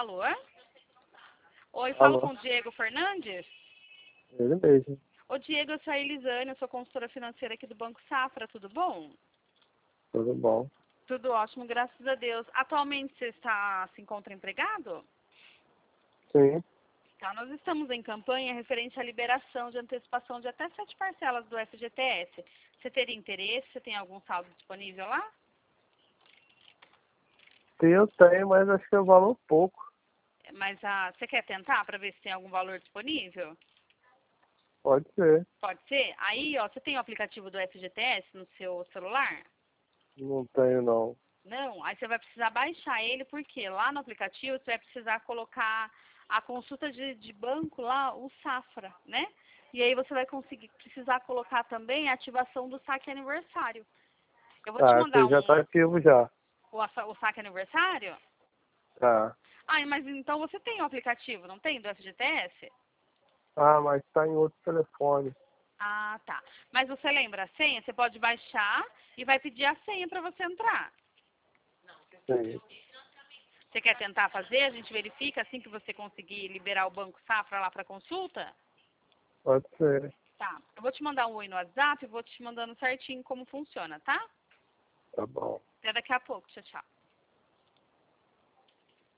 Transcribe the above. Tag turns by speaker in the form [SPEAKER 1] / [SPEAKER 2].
[SPEAKER 1] Alô? Oi, falo
[SPEAKER 2] Alô,
[SPEAKER 1] com o Diego Fernandes?
[SPEAKER 2] ele mesmo.
[SPEAKER 1] Ô Diego, eu sou a Elisane, eu sou consultora financeira aqui do Banco Safra, tudo bom?
[SPEAKER 2] Tudo bom?
[SPEAKER 1] Tudo ótimo, graças a Deus. Atualmente você se encontra empregado?
[SPEAKER 2] Sim,
[SPEAKER 1] Tá, nós estamos em campanha referente à liberação de antecipação de até 7 parcelas do FGTS. Você teria interesse? Você tem algum saldo disponível lá?
[SPEAKER 2] sim, eu tenho, mas acho que eu valor pouco.
[SPEAKER 1] Mas você quer tentar para ver se tem algum valor disponível?
[SPEAKER 2] Pode ser.
[SPEAKER 1] Pode ser? Aí, ó, você tem o aplicativo do FGTS no seu celular?
[SPEAKER 2] Não tenho, não.
[SPEAKER 1] Não, aí você vai precisar baixar ele, porque lá no aplicativo você vai precisar colocar a consulta de banco lá, o Safra, né? E aí você vai precisar colocar também a ativação do saque aniversário. Eu vou te
[SPEAKER 2] Ah,
[SPEAKER 1] mandar
[SPEAKER 2] você já tá ativo já.
[SPEAKER 1] o saque aniversário?
[SPEAKER 2] Tá.
[SPEAKER 1] Ah, mas então você tem o aplicativo, não tem, do FGTS?
[SPEAKER 2] Ah, mas tá em outro telefone.
[SPEAKER 1] Ah, tá. Mas você lembra a senha? Você pode baixar e vai pedir a senha para você entrar.
[SPEAKER 2] Sim,
[SPEAKER 1] Você quer tentar fazer? A gente verifica assim que você conseguir liberar o Banco Safra lá para consulta?
[SPEAKER 2] pode ser.
[SPEAKER 1] Tá. Eu vou te mandar um oi no WhatsApp e vou te mandando certinho como funciona, tá?
[SPEAKER 2] Tá bom.
[SPEAKER 1] Até daqui a pouco. Tchau, tchau.